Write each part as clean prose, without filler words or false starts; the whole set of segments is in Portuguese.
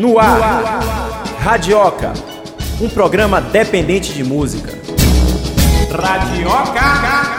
No ar, Radioca, um programa dependente de música. Radioca!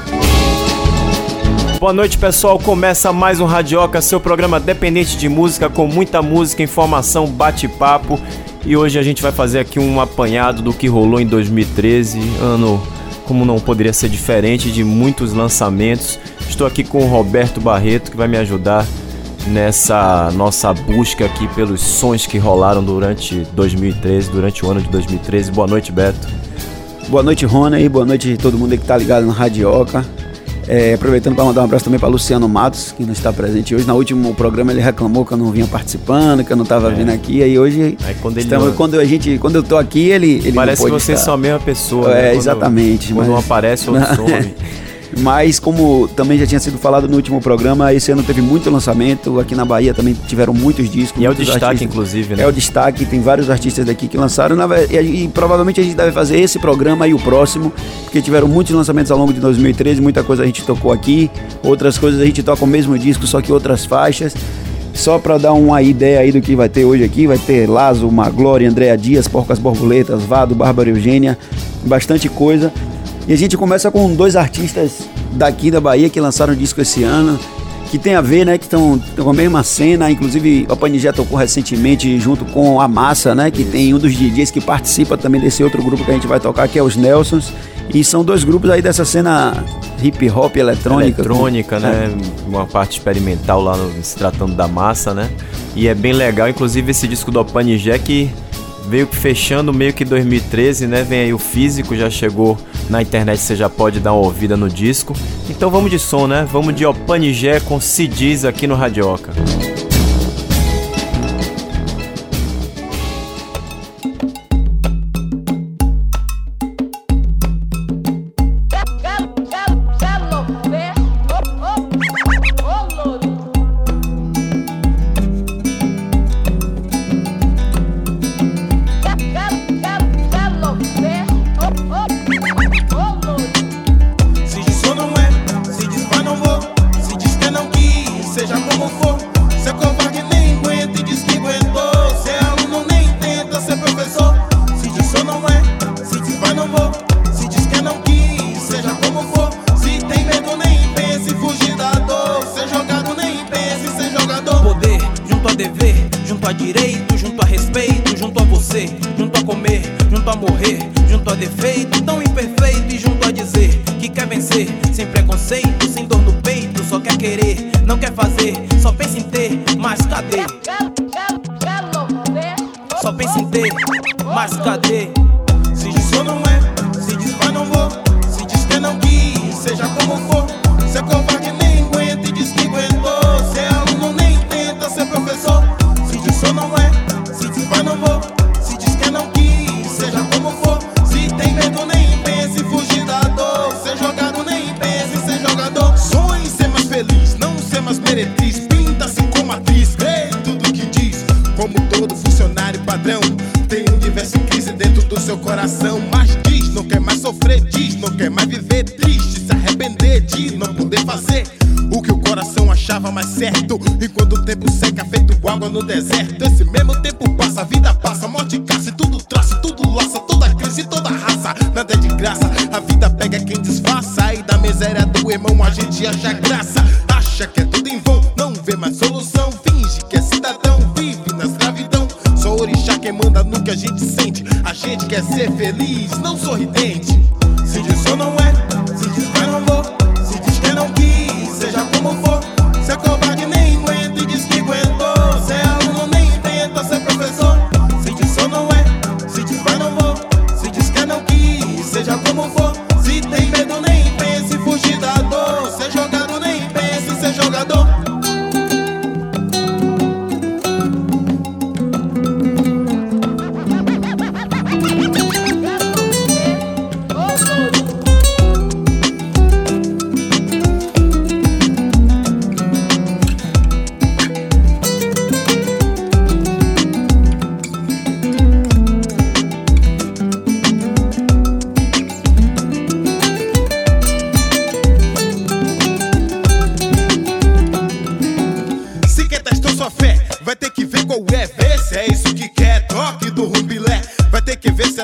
Boa noite, pessoal. Começa mais um Radioca, seu programa dependente de música, com muita música, informação, bate-papo. E hoje a gente vai fazer aqui um apanhado do que rolou em 2013, ano como não poderia ser diferente, de muitos lançamentos. Estou aqui com o Roberto Barreto, que vai me ajudar nessa nossa busca aqui pelos sons que rolaram durante 2013, durante o ano de 2013. Boa noite, Beto. Boa noite, Rony, boa noite a todo mundo que está ligado no Radioca. Aproveitando para mandar um abraço também para Luciano Matos, que não está presente hoje. No último programa ele reclamou que eu não vinha participando, que eu não estava vindo aqui. Aí hoje, quando eu tô aqui, ele parece não que vocês são a mesma pessoa. Né? Exatamente. Quando um aparece, outro some. Mas como também já tinha sido falado no último programa, esse ano teve muito lançamento. Aqui na Bahia também tiveram muitos discos. E é o destaque, artistas, inclusive, né? É o destaque, tem vários artistas daqui que lançaram. E provavelmente a gente deve fazer esse programa e o próximo, porque tiveram muitos lançamentos ao longo de 2013. Muita coisa a gente tocou aqui, outras coisas a gente toca o mesmo disco, só que outras faixas. Só para dar uma ideia aí do que vai ter hoje aqui, vai ter Lazo, Maglória, Andréa Dias, Porcas Borboletas, Vado, Bárbara Eugênia, bastante coisa. E a gente começa com dois artistas daqui da Bahia que lançaram disco esse ano, que tem a ver, né, que estão com a mesma cena. Inclusive a Panigé tocou recentemente junto com a Massa, né, que tem um dos DJs que participa também desse outro grupo que a gente vai tocar, que é os Nelsons. E são dois grupos aí dessa cena hip hop eletrônica, né? Uma parte experimental lá se tratando da Massa, né? E é bem legal, inclusive esse disco do Panigé que veio fechando meio que 2013, né? Vem aí o físico, já chegou na internet, você já pode dar uma ouvida no disco. Então vamos de som, né? Vamos de Opanigé com Se Diz aqui no Radioca.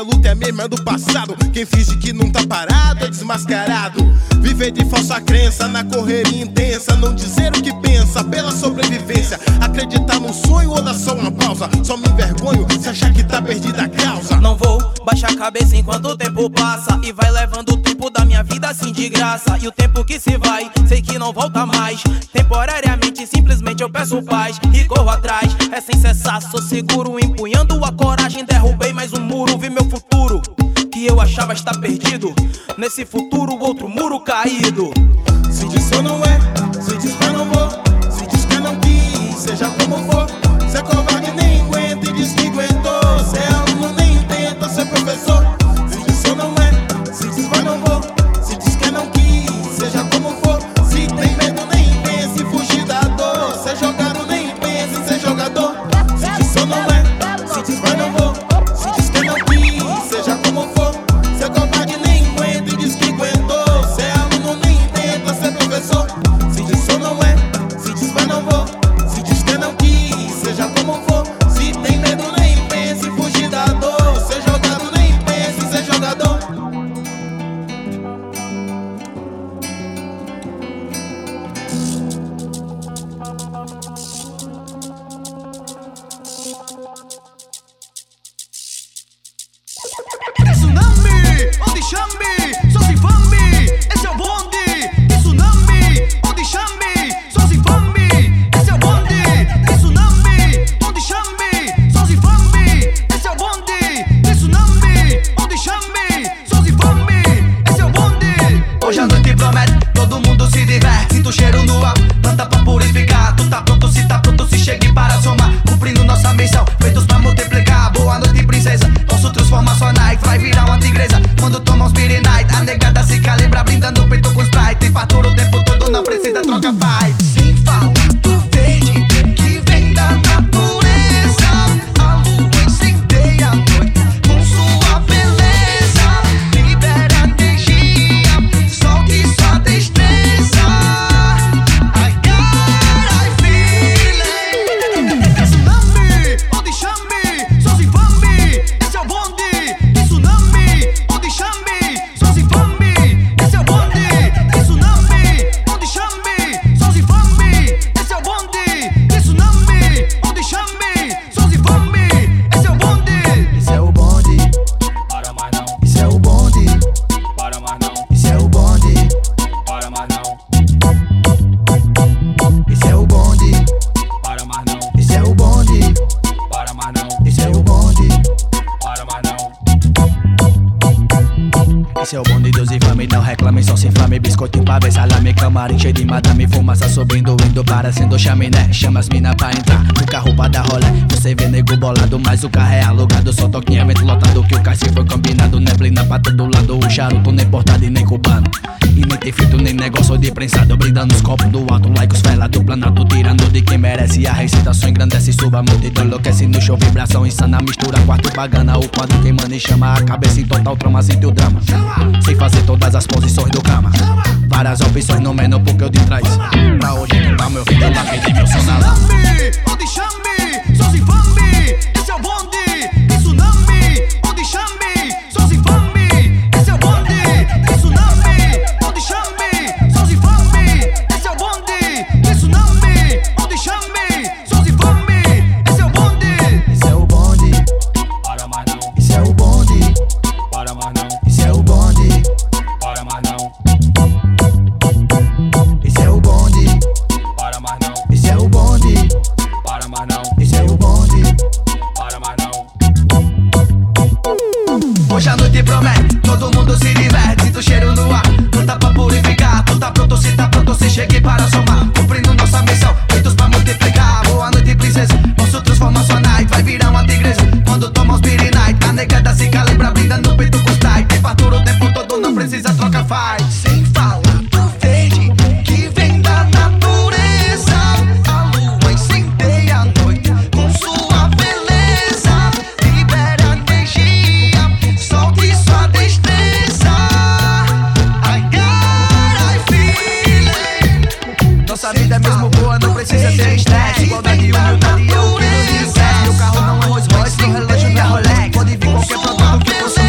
a luta é mesmo, é do passado. Quem finge que não tá parado é desmascarado. Viver de falsa crença, na correria intensa. Não dizer o que pensa, pela sobrevivência. Acreditar num sonho ou dar só uma pausa. Só me envergonho se achar que tá perdida a causa. Não vou baixar a cabeça enquanto o tempo passa. E vai levando o tempo da minha vida assim de graça. E o tempo que se vai, sei que não volta mais. Temporariamente, simplesmente eu peço paz e corro atrás, é sem cessar, sou seguro. Empunhando a coragem, derrubei mais um muro. Vi meu futuro, que eu achava estar perdido. Nesse futuro, outro muro caído. Se diz que eu não é, se diz que eu não vou. Se diz que eu não quis, seja como for. Se é covarde nem aguenta e diz que aguentou. Se é aluno nem tenta ser professor. Se diz que eu não é, se diz que eu não vou. Se diz que eu não quis, seja como for. Se tem medo nem pensa em fugir da dor. Se é jogado nem pensa em ser jogador. Se diz que eu não é, se diz que eu não vou. Se diz que eu não quis, seja como for. Se é covarde nem aguenta e diz que aguentou. Se é aluno nem tenta ser professor. Se diz que eu não é, se diz que eu não vou. Se diz que eu não quis, seja como for. Se tem medo nem pensa em fugir da dor. Se é jogado nem pensa em ser jogador. Tsunami, onde chame, só se fame, esse é o bonde. Tsunami, onde chame, só se fame, esse é o bonde. Tsunami, onde chame, só se fame, esse é o bonde. Tsunami, onde chame, só se fame, esse é o bonde. Hoje a noite promete, todo mundo se diverte. Sinto o cheiro no ar, planta pra purificar. Tu tá pronto, se chegue para somar. Cumprindo nossa missão, feitos pra multiplicar. Boa noite, princesa, posso transformar sua Nike. Vai virar uma tigresa, quando toma uns Beer Night. A negada se calibra, brindando o peito com Sprite. E fatura o tempo todo, não precisa trocar pai. Sem falar do verde, que vem da natureza. A lua incendeia a noite com sua beleza. Libera energia, solte sua destreza. I feel it. Tsunami, onde chame, só se fame, esse é o bonde. Tsunami, onde chame, só se fame, esse é o bonde. Tsunami, onde chame, só se fame, esse é o bonde. Tsunami, onde chame, só se fame, esse é o bonde. Esse é o bonde, Para mais não, esse é o bonde, para mais não, esse é o bonde, para mais não, esse é o bonde, para mais não, esse é o bonde, para mais não, esse é o bonde. para mais não. Esse é o bonde dos infame, não reclame, só se inflame. Biscoitinho, pavê, salame, camarim cheio de madame. Fumaça subindo, indo parecendo chaminé. Chama as mina pra entrar no carro pra dar rolé. Você vê nego bolado, mas o carro é alugado. Só toquinha, vento lotado, que o caixa foi combinado. Neblina pra todo lado, o charuto nem importado e nem cubano. E nem tem frito, nem negócio de prensado. Brindando os copos do alto, like os fela do planalto. Tirando de quem merece, a recitação engrandece. Suba a multidão, enlouquece no show, vibração insana. Mistura quarto e bagana, o quadro queimando e chama a cabeça em total trauma, sente o drama. Sem fazer todas as posições do cama. Várias opções no menu porque eu de trás. Pra hoje cantar meu vídeo, eu larguei meu som na lama. Onde chame, só se fame, esse é o bonde. Tsunami, onde chame, só se fame, esse é o bonde. Tsunami, onde chame, só se fame, esse é o bonde. Tsunami, onde chame, só se fame, esse é o bonde. Esse é o bonde, Para mais não, esse é o bonde, para mais não, esse é o bonde, para mais não, esse é o bonde, para mais não, esse é o bonde, para mais não, esse é o bonde. para mais não. Hoje a noite promete, todo mundo se diverte. Sinto o cheiro no ar, planta pra purificar. Tu tá pronto, se chegue para somar. Cumprindo nossa missão, feitos pra multiplicar. Boa noite, princesa, posso transformar sua night. Vai virar uma tigresa, quando toma uns Beer Night. A negada se calibra, brindando o peito com Sprite. Tem fatura o tempo todo, não precisa trocar faz. Sem falar do verde, que vem da natureza. A lua incendeia a noite com sua beleza. Libera energia, solte sua destreza. I feel it. Nossa vida é mesmo boa, não precisa ter estresse. Igualdade e humildade é o que nos disseste. Meu carro não é Rolls Royce, meu relógio não é Rolex. Pode vir qualquer produto que você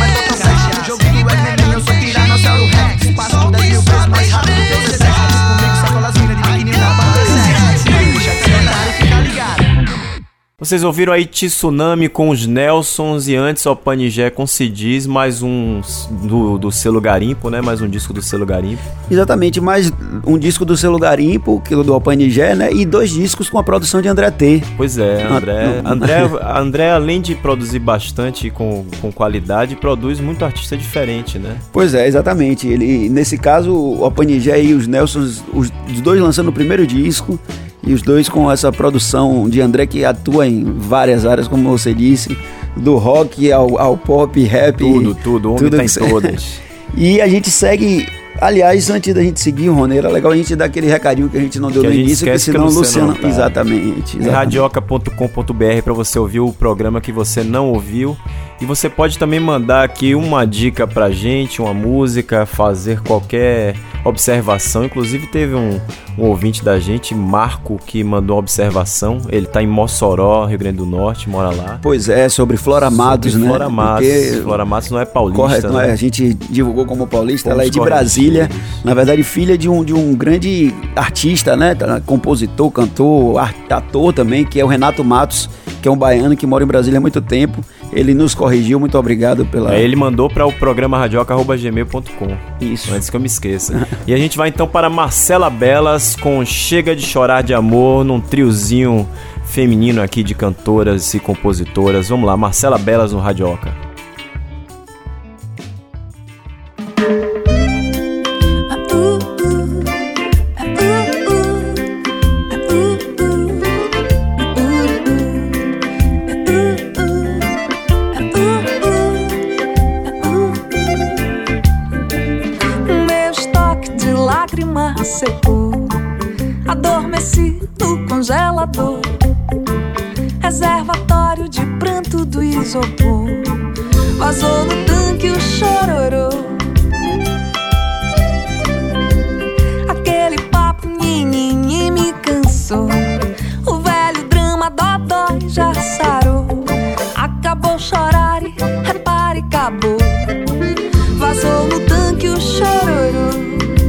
Vocês ouviram aí Tsunami com os Nelsons e antes o Panigé com Cidis, mais um do selo Garimpo, né? Mais um disco do selo Garimpo. Exatamente, mais um disco do selo Garimpo, que do Alpanigé, né? E 2 discos com a produção de André T. Pois é, André além de produzir bastante com qualidade, produz muito artista diferente, né? Pois é, exatamente. Ele, nesse caso, o Alpanigé e os Nelsons, os 2 lançando o primeiro disco, e os 2 com essa produção de André que atua em várias áreas, como você disse, do rock ao pop, rap. Tudo, o homem tá em todas. E a gente segue, aliás, antes da gente seguir, Rony, era legal a gente dar aquele recadinho que a gente não deu no início, porque senão o Luciano... Tá. Exatamente. Radioca.com.br para você ouvir o programa que você não ouviu. E você pode também mandar aqui uma dica pra gente, uma música, fazer qualquer observação. Inclusive teve um ouvinte da gente, Marco, que mandou uma observação. Ele tá em Mossoró, Rio Grande do Norte, mora lá. Pois é, sobre Flora Matos, né? Flora Matos. Flora Matos não é paulista. Correto, né? A gente divulgou como paulista, ela é de Brasília. Na verdade, filha de um grande artista, né? Compositor, cantor, ator também, que é o Renato Matos, que é um baiano que mora em Brasília há muito tempo. Ele nos corrigiu, muito obrigado pela... Ele mandou para o programa radioca@gmail.com. Isso. Antes que eu me esqueça. E a gente vai então para Marcela Belas com Chega de Chorar de Amor, num triozinho feminino aqui de cantoras e compositoras. Vamos lá, Marcela Belas no Radioca. Secou, adormeci no congelador, reservatório de pranto do isopor, vazou no tanque o chororô. Aquele papo nhinhinhi me cansou, o velho drama dodói já sarou. Acabou chorar e repare, acabou, vazou no tanque o chororô.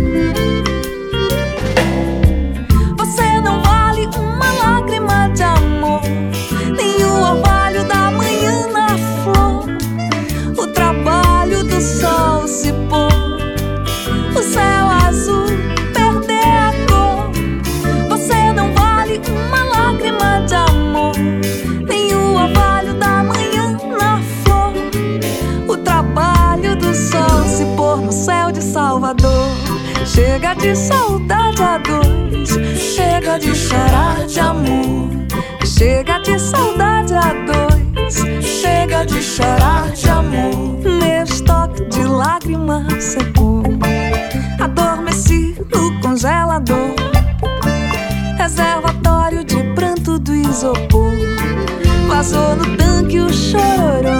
De amor, nem o orvalho da manhã na flor, o trabalho do sol se pôr, o céu azul perder a cor. Você não vale uma lágrima de amor, nem o orvalho da manhã na flor, o trabalho do sol se pôr no céu de Salvador. Chega de saudade a dois, chega de chorar de amor. Chega de saudade a dois, chega de chorar de amor. Meu estoque de lágrimas secou, adormeci no congelador, reservatório de pranto do isopor, vazou no tanque o chororô.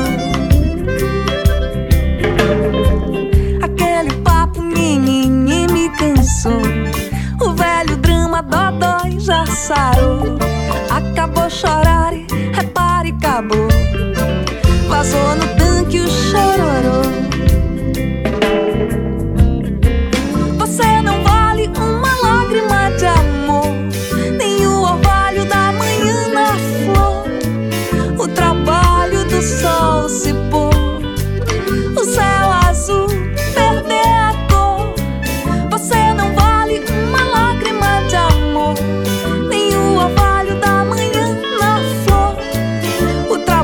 Aquele papo nhinhinhi me cansou, o velho drama dodói já sarou. Acabou chorar e repare, acabou, vazou no tanque o chororô. Você não vale uma lágrima de amor, nem o orvalho da manhã na flor, o trabalho do sol se pôr, o céu azul perder a cor. Você não vale uma lágrima de amor, nem o orvalho da manhã na flor, o trabalho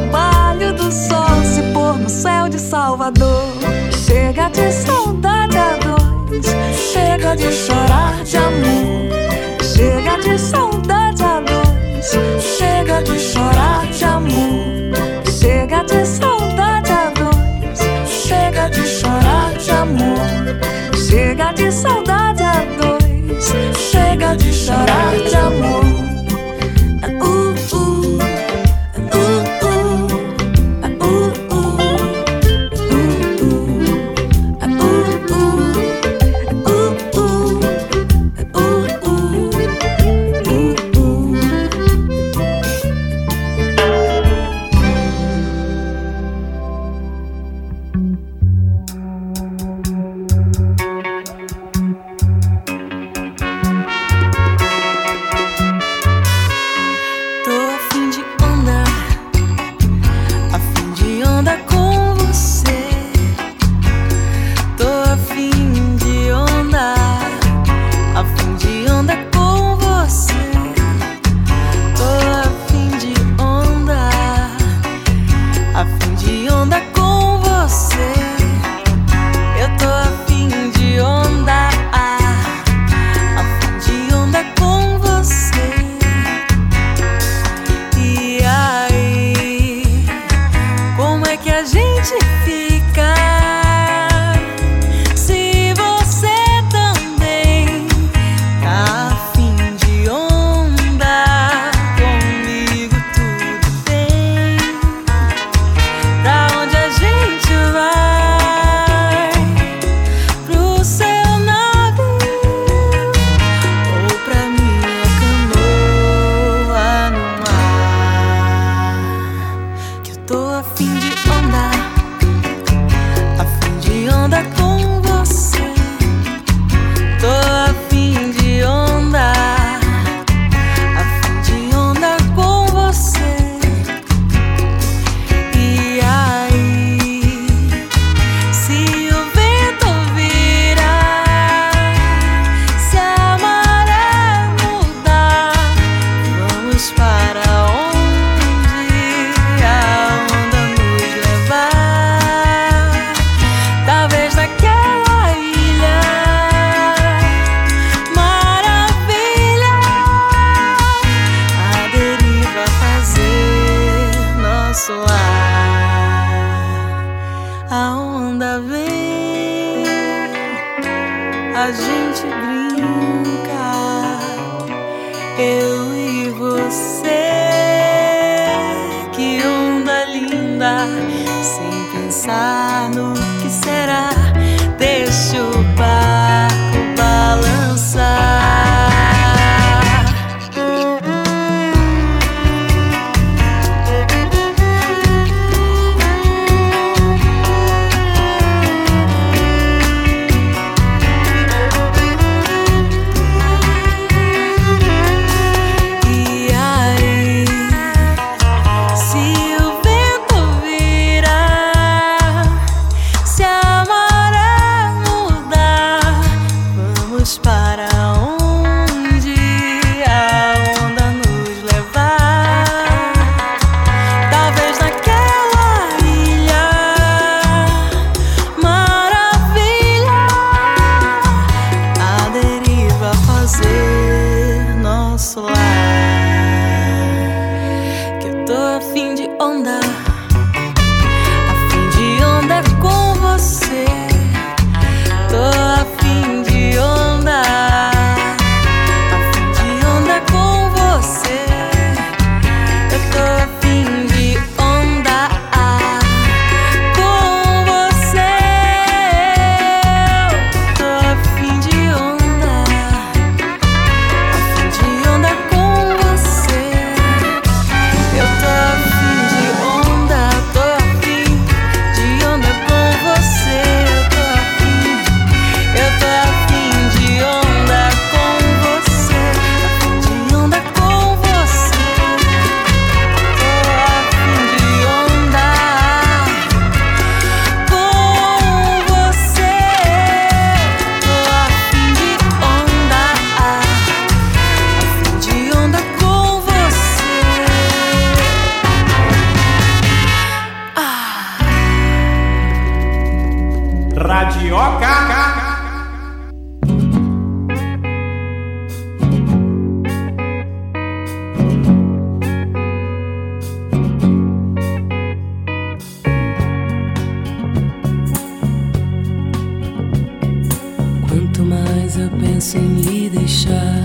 deixar,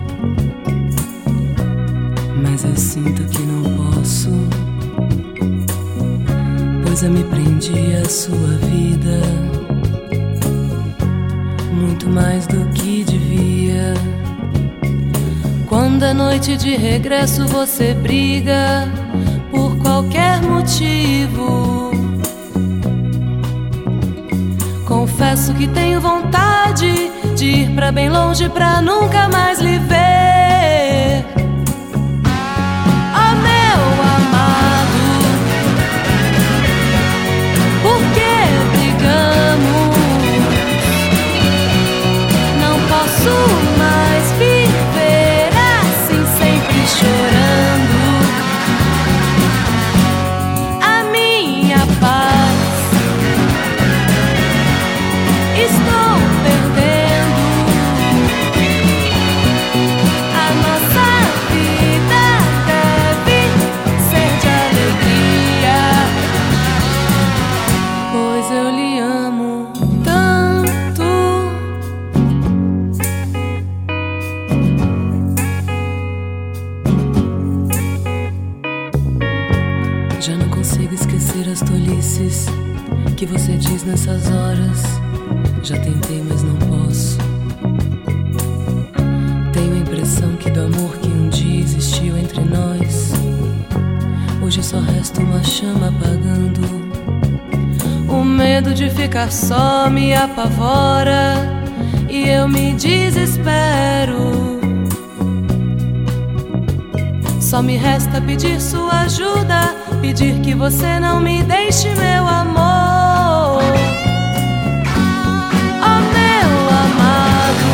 mas eu sinto que não posso, pois eu me prendi à sua vida muito mais do que devia. Quando é noite de regresso você briga por qualquer motivo. Confesso que tenho vontade de ir pra bem longe pra nunca mais lhe ver. Oh, meu amado, por que brigamos? Não posso mais viver assim, sempre chorando. A minha paz estou perdendo. A nossa vida deve ser de alegria, pois eu lhe amo tanto. Já não consigo esquecer as tolices que você diz nessas horas. Já tentei, mas não posso. Tenho a impressão que do amor que um dia existiu entre nós, hoje só resta uma chama apagando. O medo de ficar só me apavora e eu me desespero. Só me resta pedir sua ajuda, pedir que você não me deixe, meu amor. Oh, meu amado,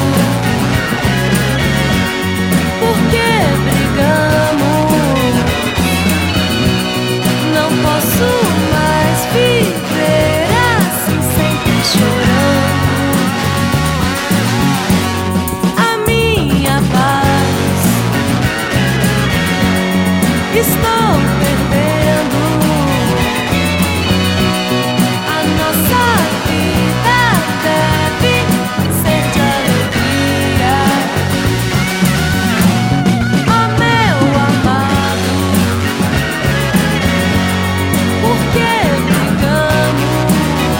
por que brigamos? Não posso mais viver assim, sempre chorando. A minha paz estou perdendo. A nossa vida deve ser de alegria. Oh, meu amado, por que brigamos?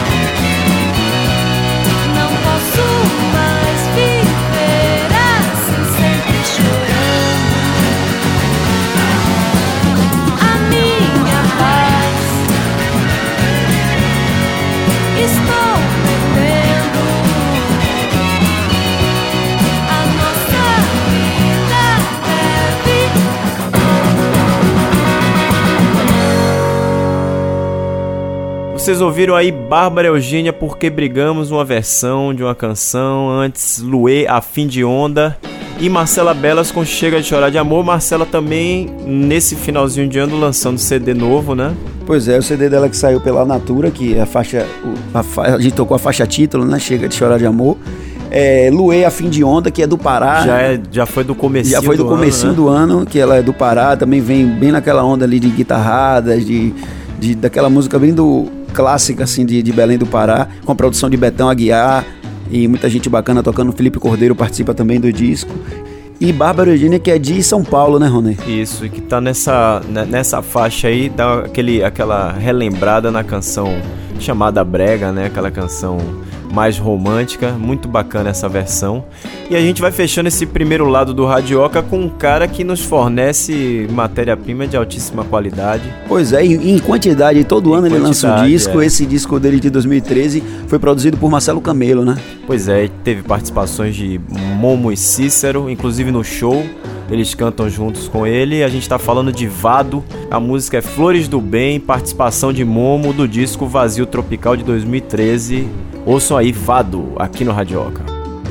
Não posso mais viver assim, sempre chorando. A minha paz estou perdendo. A nossa vida deve. Vocês ouviram aí Bárbara Eugênia, Por que Brigamos, uma versão de uma canção. Antes, Luê, A Fim de Onda. E Marcela Belas com Chega de Chorar de Amor. Marcela também, nesse finalzinho de ano, lançando CD novo, né? Pois é, o CD dela que saiu pela Natura, que é a faixa, a gente tocou a faixa título, né? Chega de Chorar de Amor. Luê, A Fim de Onda, que é do Pará. Já foi do comecinho Já foi do comecinho do ano, que ela é do Pará. Também vem bem naquela onda ali de guitarradas, daquela música bem clássica, assim, de Belém do Pará, com a produção de Betão Aguiar. E muita gente bacana tocando. Felipe Cordeiro participa também do disco. E Bárbara Eugênia, que é de São Paulo, né, Rony? Isso, e que tá nessa faixa aí, dá aquela relembrada na canção chamada Brega, né? Aquela canção mais romântica, muito bacana essa versão. E a gente vai fechando esse primeiro lado do Radioca com um cara que nos fornece matéria-prima de altíssima qualidade. Pois é, em quantidade, todo ano ele lança um disco. Esse disco dele de 2013 foi produzido por Marcelo Camelo, né? Pois é, teve participações de Momo e Cícero, inclusive no show. Eles cantam juntos com ele. A gente tá falando de Vado. A música é Flores do Bem, participação de Momo, do disco Vazio Tropical de 2013. Ouçam aí Vado, aqui no Radioca.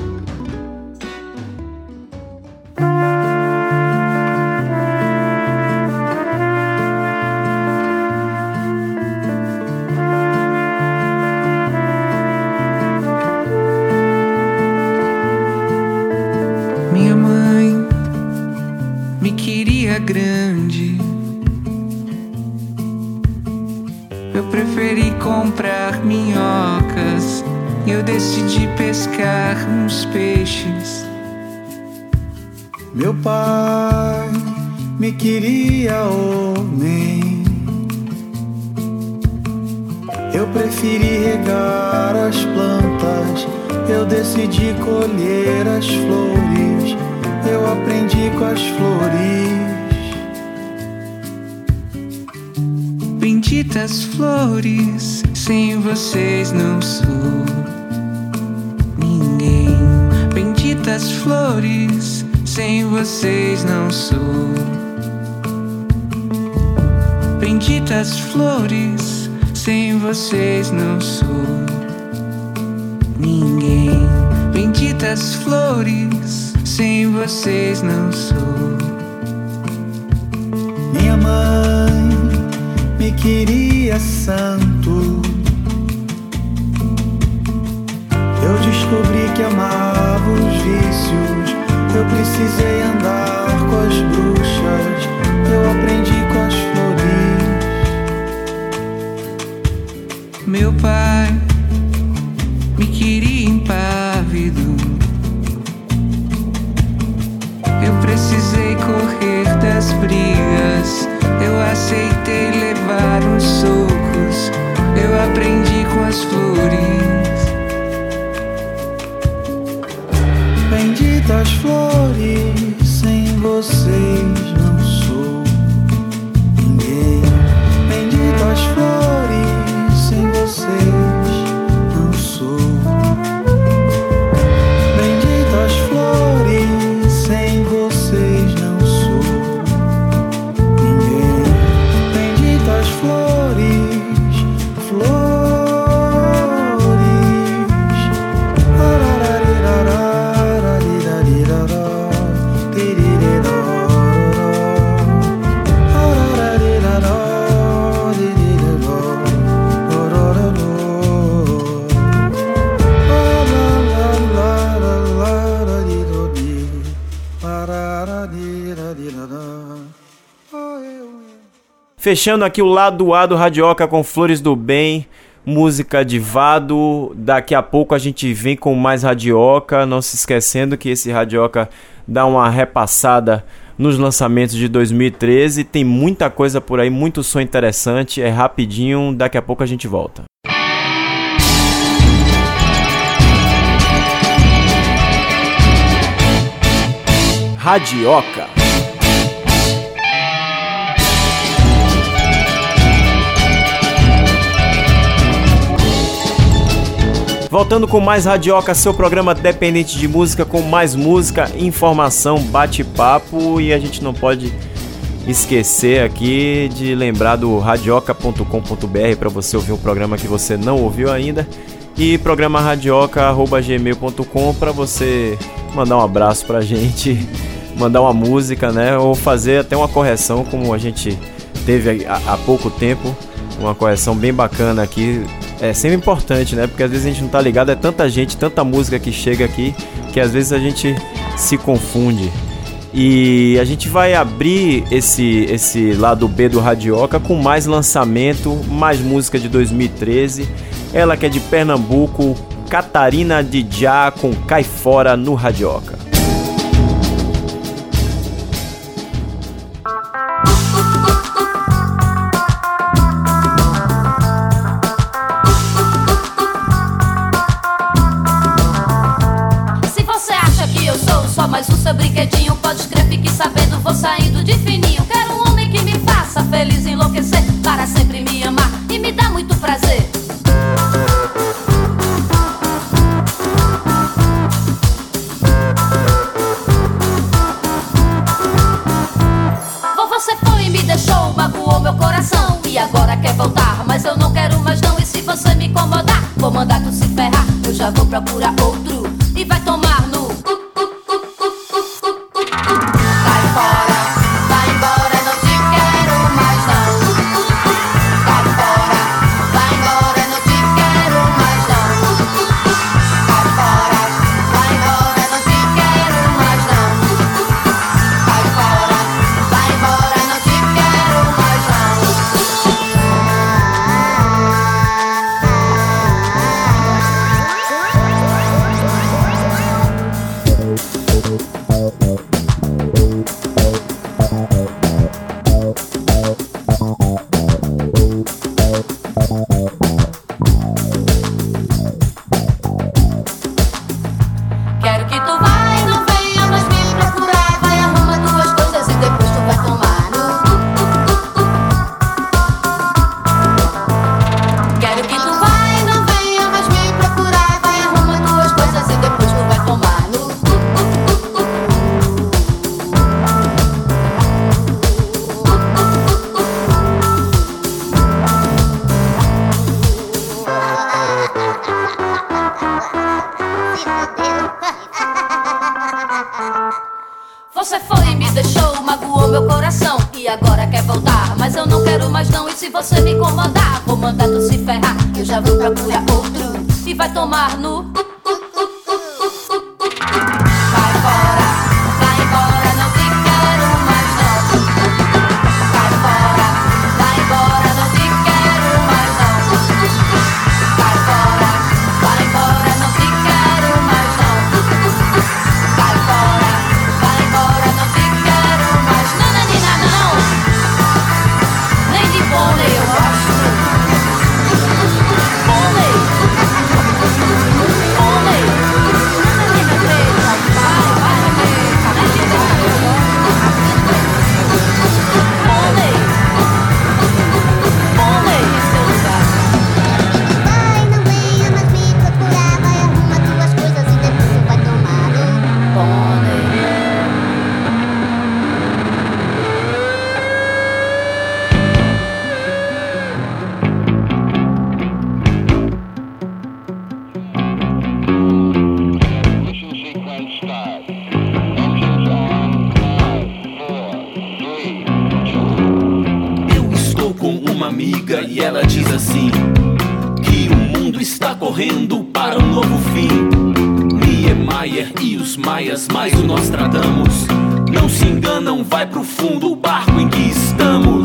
Minha mãe me queria grande. Eu preferi comprar minhocas e eu decidi pescar uns peixes. Meu pai me queria homem, eu preferi regar as plantas, eu decidi colher as flores, eu aprendi com as flores. Benditas flores, sem vocês não sou ninguém. Benditas flores, sem vocês não sou. Benditas flores, sem vocês não sou ninguém. Benditas flores, sem vocês não sou. Minha mãe me queria santo, eu descobri que amava os vícios, eu precisei andar com as bruxas, eu aprendi com as flores. Meu pai me queria impávido, eu precisei correr das brigas, eu aceitei levar uns socos, eu aprendi com as flores. Benditas flores, sem vocês não sou ninguém. Benditas flores, sem vocês não sou. Benditas flores, sem vocês não sou ninguém. Benditas flores, flores. Arararirará. Fechando aqui o lado A do Radioca com Flores do Bem, música de Vado. Daqui a pouco a gente vem com mais Radioca, não se esquecendo que esse Radioca dá uma repassada nos lançamentos de 2013. Tem muita coisa por aí, muito som interessante, é rapidinho, daqui a pouco a gente volta. Radioca. Voltando com mais Radioca, seu programa dependente de música, com mais música, informação, bate-papo. E a gente não pode esquecer aqui de lembrar do radioca.com.br para você ouvir um programa que você não ouviu ainda. E programa radioca@gmail.com para você mandar um abraço pra gente, mandar uma música, né? Ou fazer até uma correção, como a gente teve há pouco tempo. Uma correção bem bacana aqui. É sempre importante, né? Porque às vezes a gente não tá ligado, é tanta gente, tanta música que chega aqui, que às vezes a gente se confunde. E a gente vai abrir esse lado B do Radioca com mais lançamento, mais música de 2013. Ela que é de Pernambuco, Catarina Djá com Cai Fora no Radioca. Mas o seu brinquedinho, pode escrever, fique sabendo, vou saindo de fininho. Quero um homem que me faça feliz, enlouquecer, para sempre me amar e me dá muito prazer. Você foi e me deixou, magoou meu coração, e agora quer voltar, mas eu não quero mais não. E se você me incomodar, vou mandar tu se ferrar. Eu já vou procurar outro e vai tomar no... Você foi e me deixou, magoou meu coração e agora quer voltar, mas eu não quero mais não. E se você me incomodar, vou mandar tu se ferrar. Eu já vou procurar outro e vai tomar no vai fora, vai embora, não te quero mais não. Vai fora, vai embora, não te quero mais não. Vai fora, vai embora, não te quero mais não. Vai fora, vai embora, não te quero mais. Nananina não, nem de pônei eu gosto. Pônei, pônei, nananina preta, vai, vai, preta, nem de pônei eu gosto. Pônei, pônei em seu lugar. Vai, não venha mais me procurar. Vai, arruma tuas coisas e depois tu vai tomar no Pônei. Eu estou com uma amiga e ela diz assim: que o mundo está correndo para um novo fim. Niemeyer e os maias, mais o Nostradamus, não se enganam, vai pro fundo o barco em que estamos.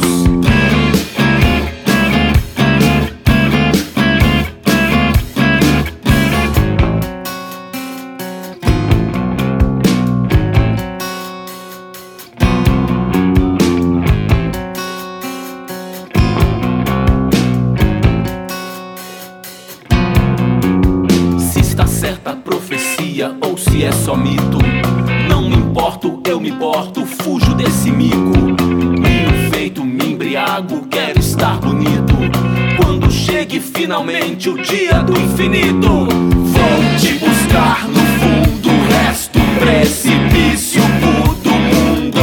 Se está certa a profecia ou se é só mito, não me importo, eu me importo, fujo desse mico. Me enfeito, me embriago, quero estar bonito. Quando chegue finalmente o dia do infinito, vou te buscar no fundo, resto precipício do mundo.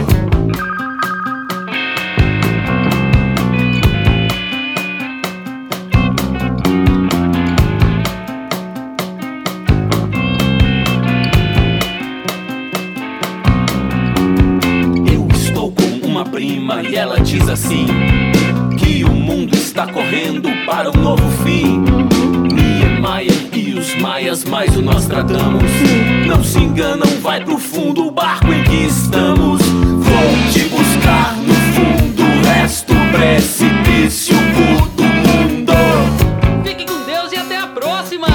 Eu estou com uma prima e ela diz assim: que o mundo está correndo para um novo fim. Niemeyer e os maias, mais o Nostradamus, não se enganam, vai pro fundo o barco em que estamos. Vou te buscar no fundo, resto precipício do mundo. Fiquem com Deus e até a próxima!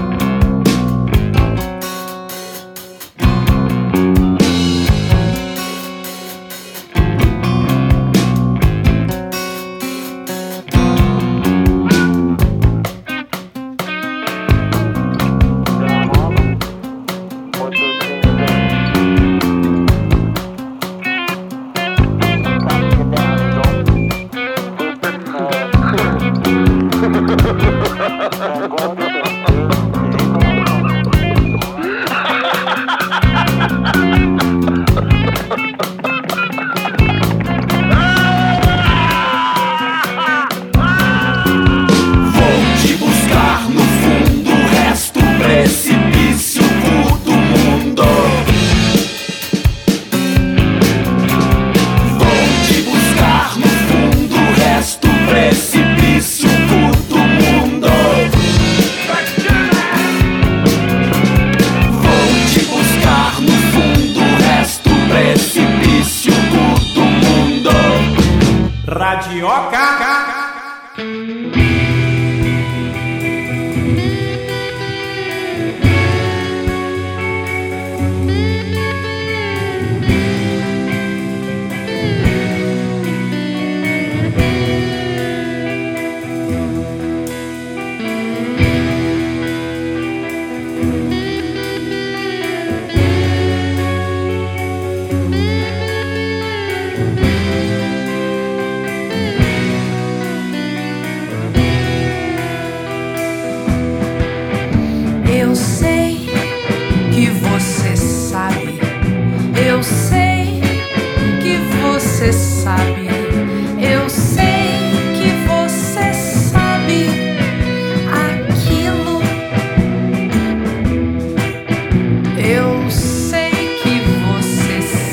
Vou te buscar no fundo, resto precipício do mundo. Vou te buscar no fundo, resto precipício do mundo. Vou te buscar no fundo, resto precipício do mundo. Radioca. Eu sei que você sabe. Eu sei que você sabe. Eu sei que você sabe aquilo. Eu sei que você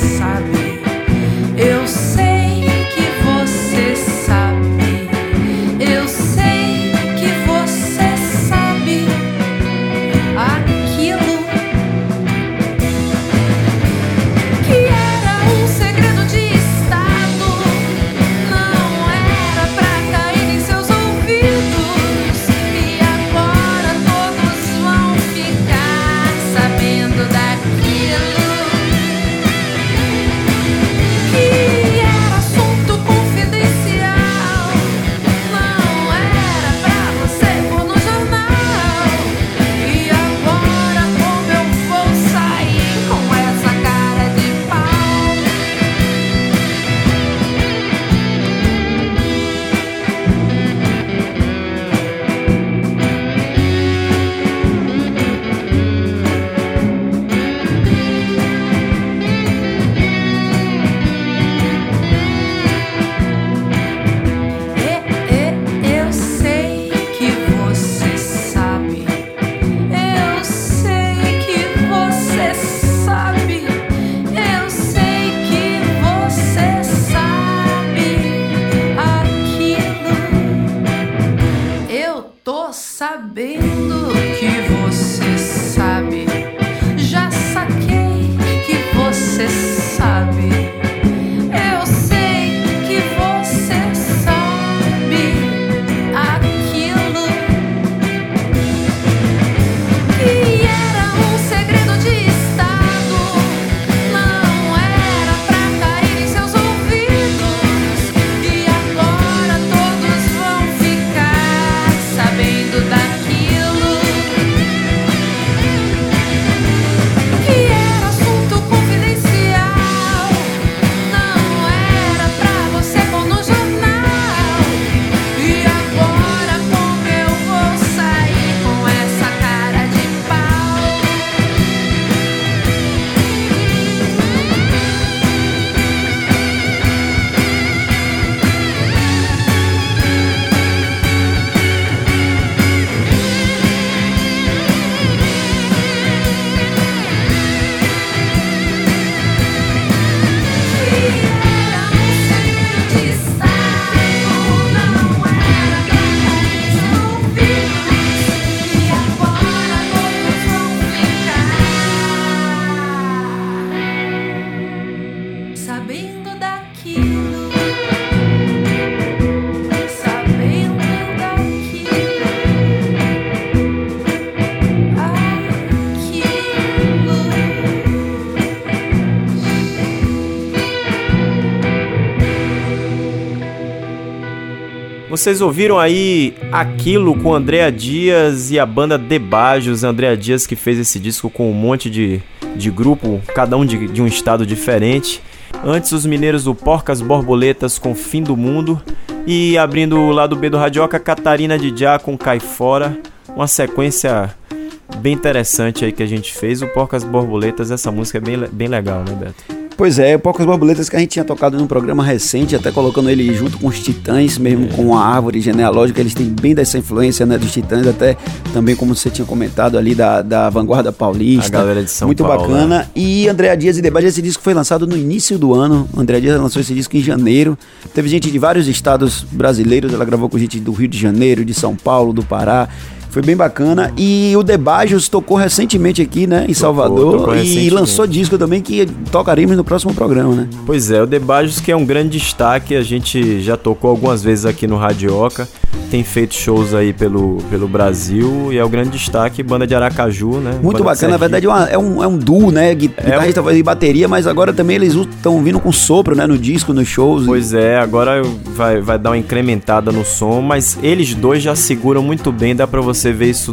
Vocês ouviram aí Aquilo com Andréa Dias e a banda Debajos. Andréa Dias que fez esse disco com um monte de grupo, cada um de um estado diferente. Antes os mineiros do Porcas Borboletas com Fim do Mundo. E abrindo o lado B do Radioca, Catarina Didiá com Cai Fora. Uma sequência bem interessante aí que a gente fez. O Porcas Borboletas, essa música é bem legal, né, Beto? Pois é, Porcas Borboletas que a gente tinha tocado num programa recente, até colocando ele junto com os Titãs, mesmo com a árvore genealógica, eles têm bem dessa influência, né, dos Titãs, até também como você tinha comentado ali da Vanguarda Paulista. A galera de São muito Paulo. Muito bacana. Né? E Andréa Dias e Debate, esse disco foi lançado no início do ano. Andréa Dias lançou esse disco em janeiro. Teve gente de vários estados brasileiros, ela gravou com gente do Rio de Janeiro, de São Paulo, do Pará. Foi bem bacana. E o Debajos tocou recentemente aqui, né, em Salvador. E lançou disco também que tocaremos no próximo programa, né? Pois é, o Debajos que é um grande destaque. A gente já tocou algumas vezes aqui no Radioca. Tem feito shows aí pelo Brasil. E é o grande destaque, banda de Aracaju, né? Muito bacana, na verdade é um duo, né? Guitarrista e bateria, mas agora também eles estão vindo com sopro, né? No disco, nos shows. Pois é, agora vai dar uma incrementada no som. Mas eles dois já seguram muito bem, dá pra você ver isso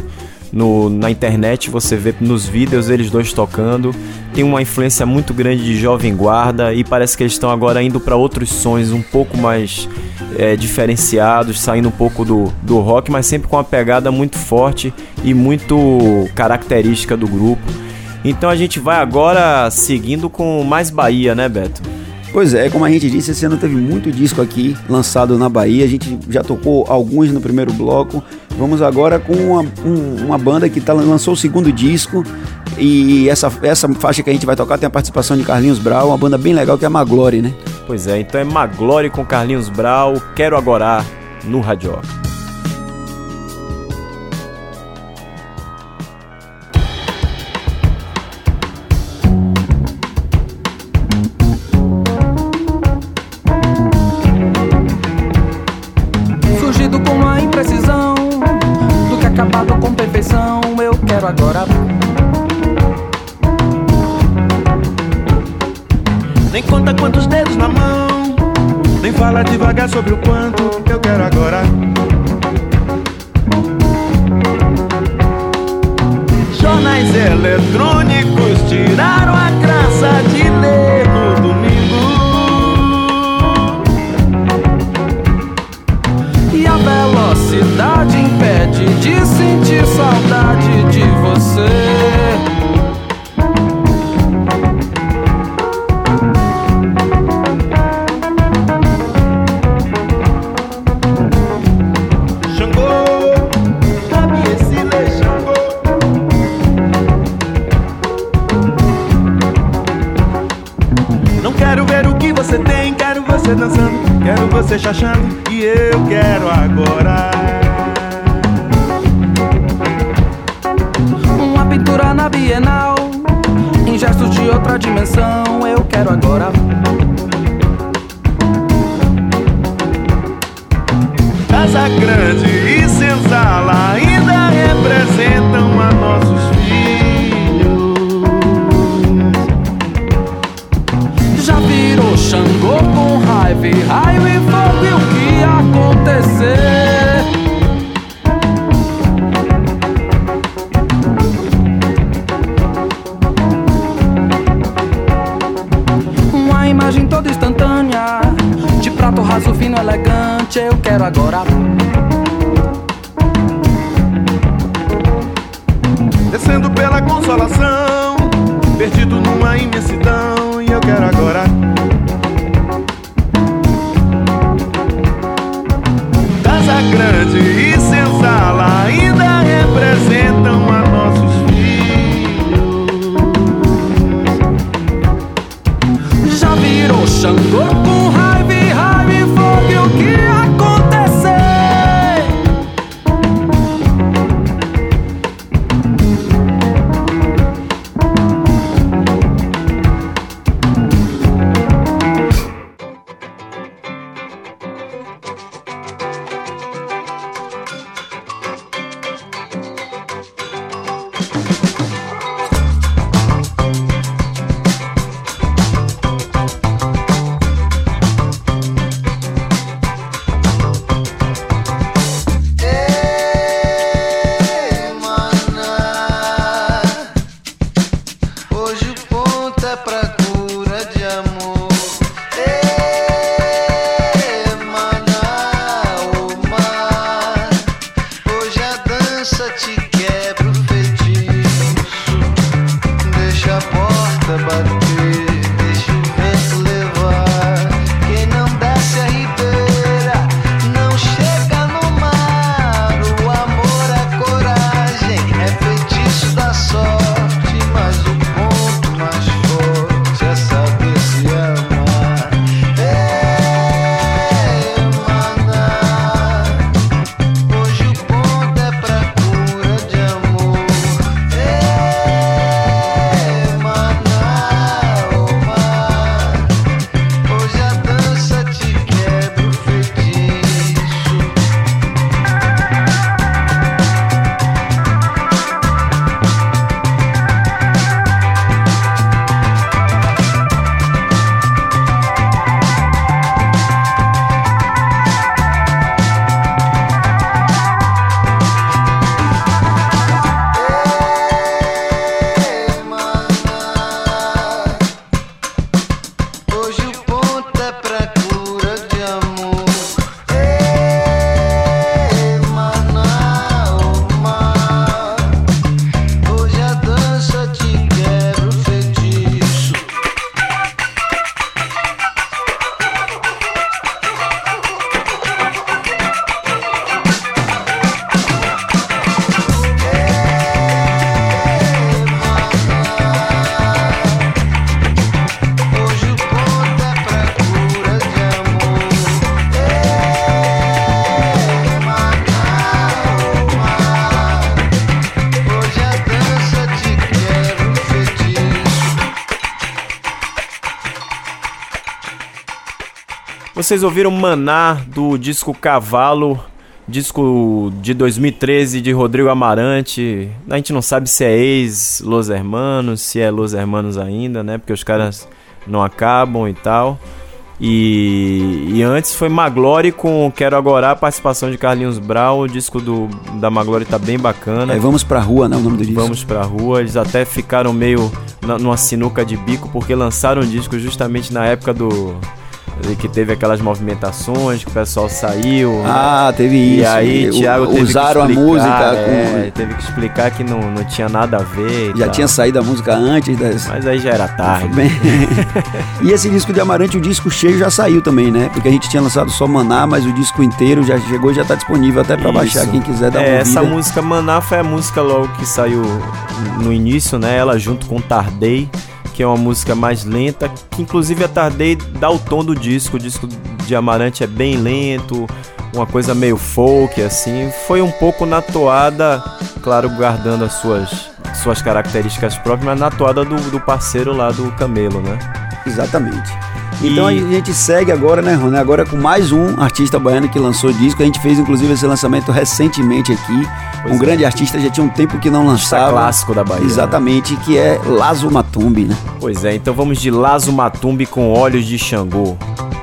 na internet, você vê nos vídeos eles dois tocando. Tem uma influência muito grande de Jovem Guarda e parece que eles estão agora indo para outros sons um pouco mais diferenciados, saindo um pouco do rock, mas sempre com uma pegada muito forte e muito característica do grupo. Então a gente vai agora seguindo com mais Bahia, né, Beto? Pois é, como a gente disse, esse ano teve muito disco aqui lançado na Bahia. A gente já tocou alguns no primeiro bloco. Vamos agora com uma banda que lançou o segundo disco. E essa faixa que a gente vai tocar tem a participação de Carlinhos Brau, uma banda bem legal que é a Maglore, né? Pois é, então é Maglore com Carlinhos Brau, Quero Agora, no Radioca. Agora nem conta quantos dedos na mão, nem fala devagar sobre o quanto eu quero agora. Jornais eletrônicos tiraram a graça de ler no domingo. E a velocidade impede de sentir saudade de você. Dançando, quero você chachando e eu quero agora. Uma pintura na Bienal, em gestos de outra dimensão, eu quero agora. Casa grande e senzala ainda representam a nossos filhos. Já virou Xangô com raiva e raio e fogo, e o que acontecer? Uma imagem toda instantânea, de prato raso, fino, elegante, eu quero agora. Descendo pela consolação, perdido numa imensidão, e eu quero agora. Casa grande e senzala ainda representam a nossos filhos. Já virou Xangô com raiva e raio e fogo, e o que acontecer? cura de amor. Hoje a dança te quebra o feitiço. Deixa a porta bater, deixa o vento levar. Quem não desce a ribeira não chega no mar. O amor, a coragem é feitiço da sorte, mas o ponto mais forte é saber se amar. Maná, hoje o ponto é pra cura de amor. Maná, oh mar, hoje a dança te quebra o feitiço. Hoje o ponto é pra cura de amor. Maná, oh mar, hoje a dança te quebra o feitiço. Hoje o ponto é pra cura de amor. Maná, oh mar, hoje a dança te quebra o feitiço. Vocês ouviram Maná do disco Cavalo, disco de 2013 de Rodrigo Amarante. A gente não sabe se é ex-Los Hermanos, se é Los Hermanos ainda, né? Porque os caras não acabam e tal. E antes foi Maglore com Quero Agora, a participação de Carlinhos Brau. O disco da Maglore tá bem bacana. Vamos pra rua, né? O nome do disco. Vamos pra rua. Eles até ficaram meio numa sinuca de bico, porque lançaram o disco justamente na época que teve aquelas movimentações, que o pessoal saiu. Ah, teve isso. E aí Thiago teve usaram que explicar, a música. teve que explicar que não tinha nada a ver. Já tinha saído a música antes das... Mas aí já era tarde. Bem... E esse disco de Amarante, o disco cheio já saiu também, né? Porque a gente tinha lançado só Maná, mas o disco inteiro já chegou e já tá disponível até pra baixar, quem quiser dar uma ouvida. Essa música Maná foi a música logo que saiu no início, né? Ela junto com Tardei, que é uma música mais lenta, que inclusive a Tardei dá o tom do disco. O disco de Amarante é bem lento, uma coisa meio folk, assim. Foi um pouco na toada, claro, guardando as suas características próprias, mas na toada do parceiro lá do Camelo, né? Exatamente. Então a gente segue agora, né, Rony? Agora com mais um artista baiano que lançou disco. A gente fez inclusive esse lançamento recentemente aqui. Um grande artista, já tinha um tempo que não lançava. Clássico da Bahia. Exatamente, né? Que é Lazo Matumbi, né? Pois é, então vamos de Lazo Matumbi com Olhos de Xangô.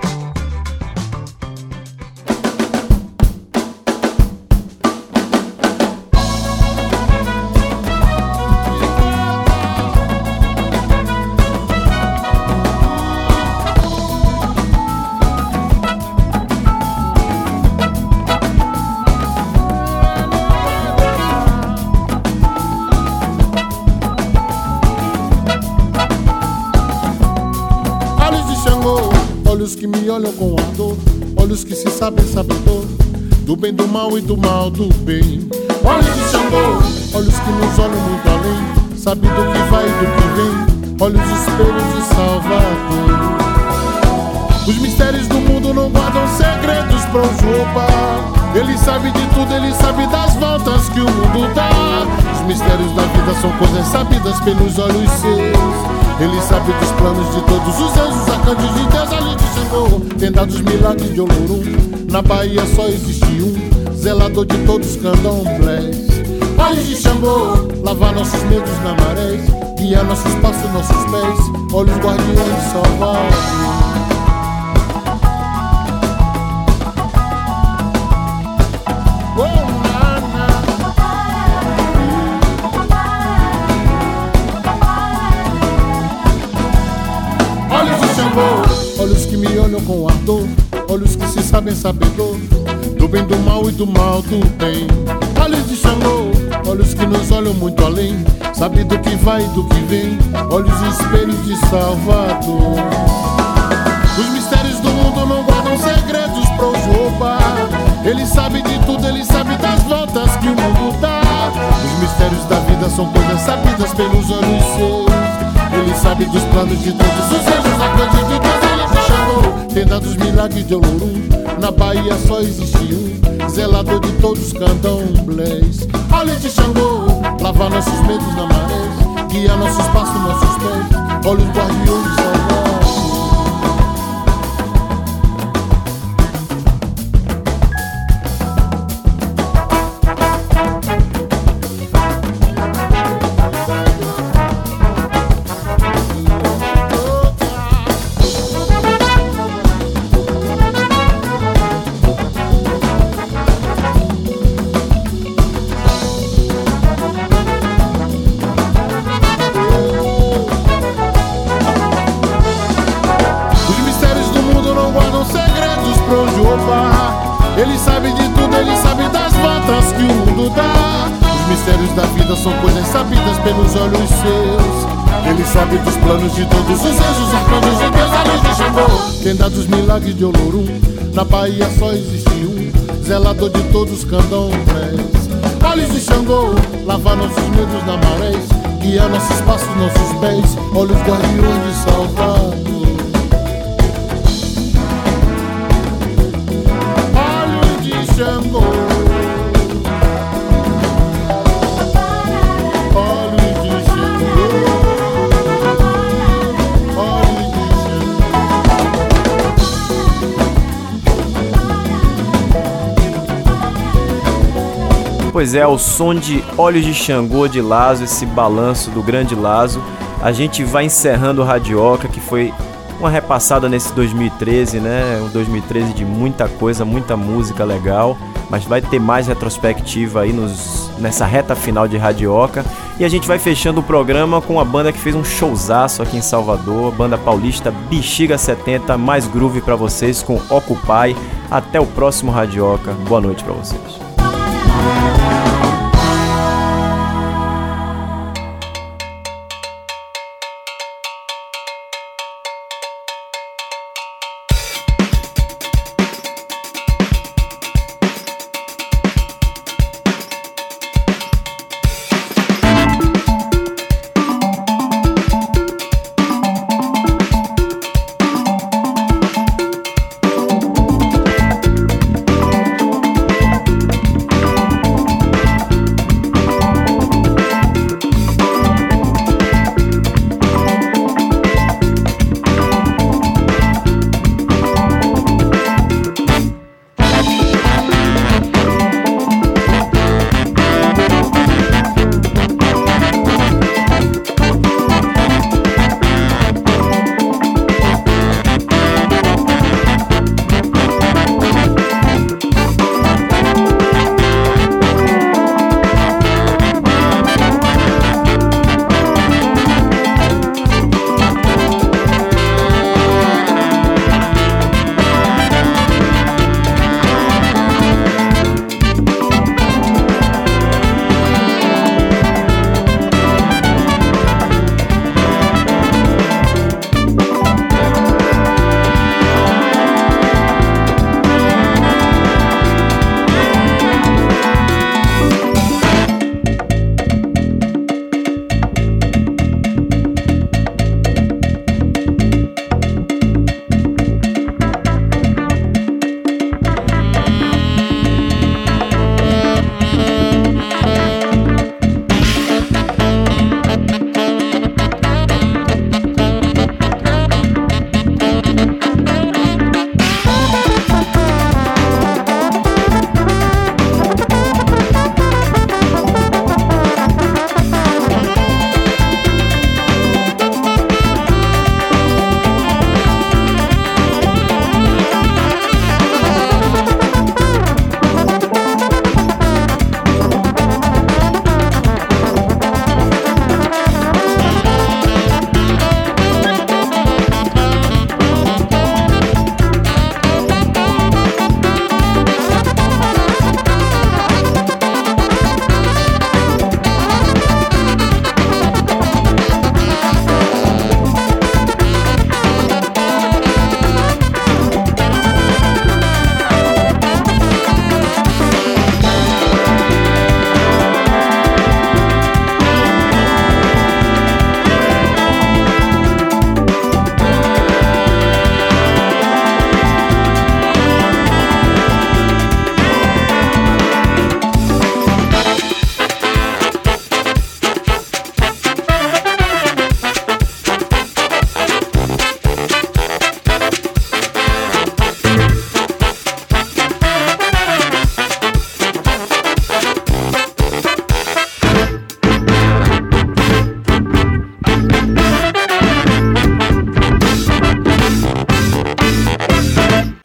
Olhos que me olham com ardor, olhos que se sabem sabedor do bem, do mal e do mal do bem. Olhos de Xangô, olhos que nos olham muito além, sabe do que vai e do que vem. Olhos espelhos de Salvador. Os mistérios do mundo não guardam segredos pra um Juba. Ele sabe de tudo, ele sabe das voltas que o mundo dá. Os mistérios da vida são coisas sabidas pelos olhos seus. Ele sabe dos planos de todos os anjos, arcanjos de Deus. Olhos de Xangô, tem dado os milagres de Olorum. Na Bahia só existe um, zelador de todos os candomblés. Olhos de Xangô, lavar nossos medos na maré, guiar nossos passos, nossos pés. Olhos guardiões de Salvador. Olhos Xangô, olhos que me olham com ardor, olhos que se sabem sabedor do bem, do mal e do mal do bem. Olhos de Xangô, olhos que nos olham muito além, sabe do que vai e do que vem, olhos espelhos de Salvador. Os mistérios do mundo não guardam segredos pra os roubar. Ele sabe de tudo, ele sabe das voltas que o mundo dá. Os mistérios da vida são coisas sabidas pelos olhos seus. Ele sabe dos planos de todos os anjos, arcanjos de Deus. Ele te chamou, tenda dos milagres de Olorum. Na Bahia só existe um, zelador de todos os candomblés. Olha de Xangô, lavar nossos medos na maré, guia nossos passos, nossos pés. Olha os guardiões de Salvador. Ele sabe de tudo, ele sabe das voltas que o mundo dá. Os mistérios da vida são coisas sabidas pelos olhos seus. Ele sabe dos planos de todos os anjos, arcanjos de Deus. Olhos de Xangô, quem dá dos milagres de Olorum. Na Bahia só existe um, zelador de todos os candomblés. Olhos de Xangô, lavar nossos medos na marés, guiar nossos passos, nossos pés. Olhos guardiões de Salvador. Xangô, olhos de Xangô, olhos de Xangô. Pois é, ao som de Olhos de Xangô de Lazo, esse balanço do grande Lazo, a gente vai encerrando o Radioca, que foi uma repassada nesse 2013, né? Um 2013 de muita coisa, muita música legal, mas vai ter mais retrospectiva aí nessa reta final de Radioca. E a gente vai fechando o programa com uma banda que fez um showzaço aqui em Salvador, a banda paulista Bexiga 70, mais groove pra vocês com Occupy. Até o próximo Radioca. Boa noite pra vocês.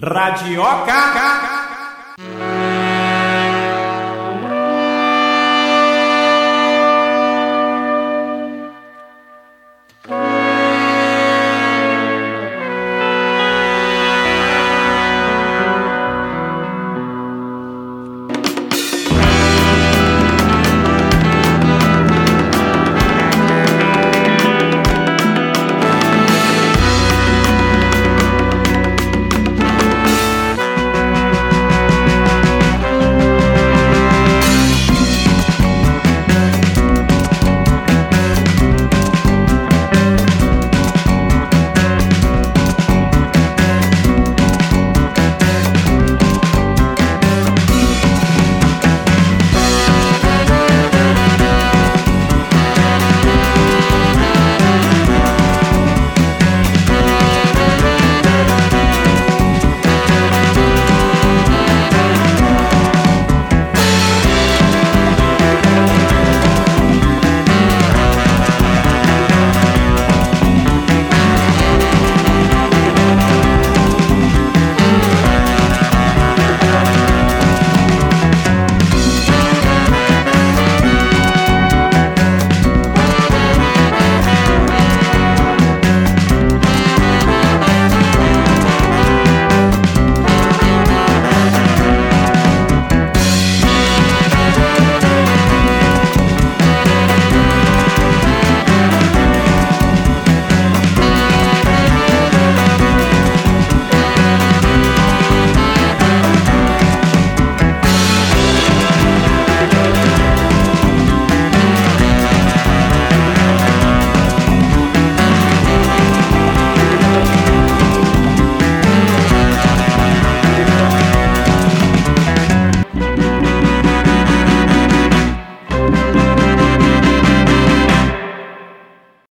Radioca.